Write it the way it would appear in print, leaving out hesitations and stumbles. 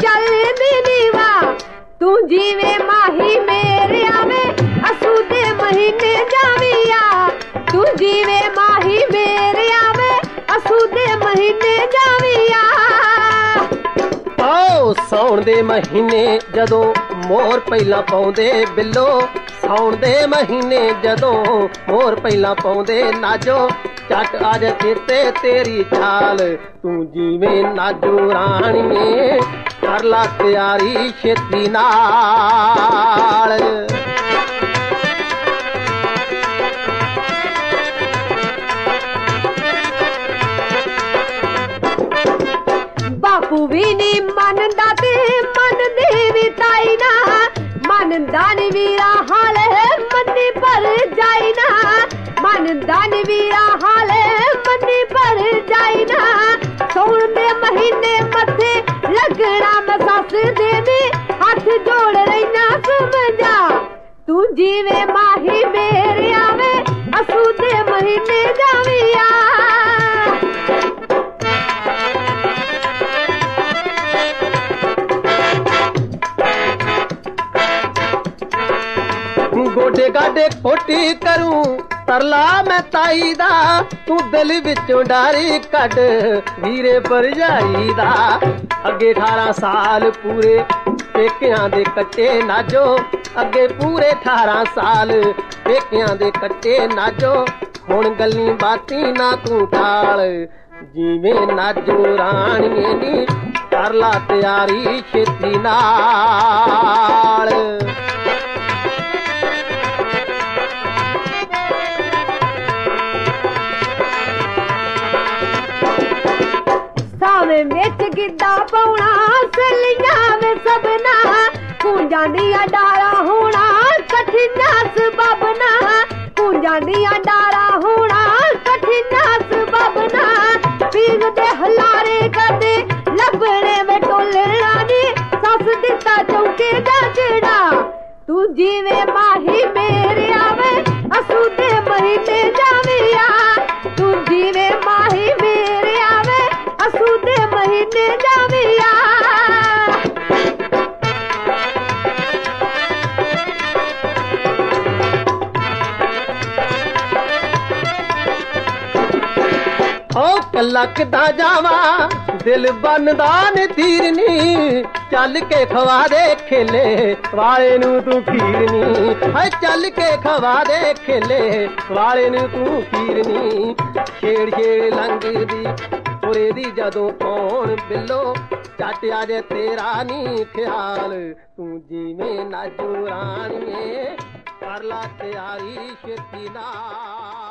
चलदी नीवा तू जीवे माही मेरे आवे असू दे महीने जाविया तू जीवे माही मेरे आवे असू दे महीने जाविया आओ साउण दे महीने जदों मोर पहला पाउंदे बिल्लो साउण दे महीने जदों मोर पहला पाउंदे नाजो चट अज चेते तेरी चाल तू जीवें नाजो राणीए कर ला तैयारी छेती नाल बापू भी नी मनदा ते मन देवी ताई ना मनदा नी वीरा हाल मन्नी पर जाई ना मनदा नी वीरा हाल मन्नी पर जाई ना सौण दे महीने मथे लगना मैं सस दे दी हाथ जोड़ रहीना समझा तू जीवे माही मेरे आवे असू दे महीने जाविया गोडे गाडे खोटी करूं तरला मैं ताई दा तू दिल विचों डारी कड वीरे भरजाई दा अगे 18 साल पूरे पेकियां दे कट्टे नाजो अगे पूरे 18 साल पेकियां दे कट्टे नाजो हुण गल्ली बाती ना तू टाल जीवें नाजो राणीए नी कर ला तैयारी छेती नाल सावे विच गिद्दा पाउणा सलियां में सबना कुंजां दियां डारा होना कठिना सबबना कुंजां दियां डारा होना कठिना सबबना पीग दे हलारे कदे लबड़े में टोलना नी सस दिता चौके दा चढ़ा तू जीवे माही मेरे आवे असू दे महीने जाविया तू जीवे माही मेरे आवे असू दे महीने जाविया ओ कल्ला किदा जावा दिल बनदा ने तीरनी चल के खवा दे खेले वाले नू तू खीरनी हाय चल के खवा दे खेले वाले नू तू खीरनी छेड़ छेड़ लंघदी उरे दी जदों कौन बिल्लो चट अज तेरा नी ख्याल तू जीवें नाजो राणीए कर ला तैयारी छेती नाल